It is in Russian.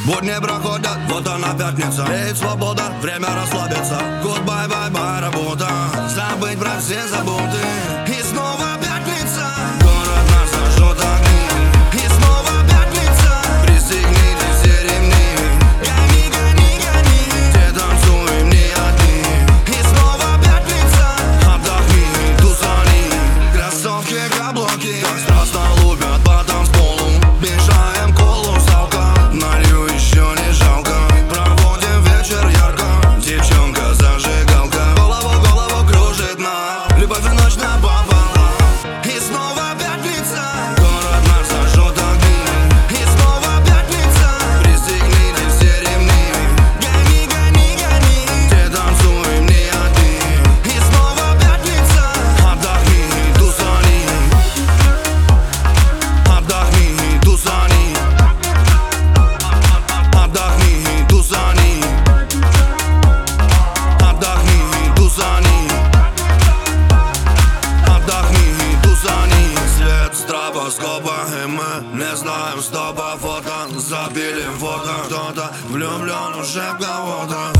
Будни проходят, вот она пятница. Леет свобода, время расслабиться. Goodbye, bye, bye, работа. Забыть про все заботы. И снова пятница. Город нас зажжет огни. И снова пятница. Пристегните все ремни. Гони, гони, гони. Все танцуем не одни. И снова пятница. Отдохни, тусани. Кроссовки, каблуки так страстно лупят по танцполу. Бежаем колу, салка. Налью еще не жалко. Проводим вечер ярко. Девчонка зажигалка. Голову кружит на. Любовь и ночь напополам. И снова пятница. Город наш зажжет огни. И снова пятница. Пристегните все ремни. Гони, гони, гони. Все танцуем не одни. И снова пятница. Отдохни, тусани. Отдохни, тусани. Отдохни, тусани. Отдохни, тусани. Отдохни, тусани. Свет стробоскопа, и мы не знаем стопа. Фото запилим фото. Кто-то влюблен уже в кого-то.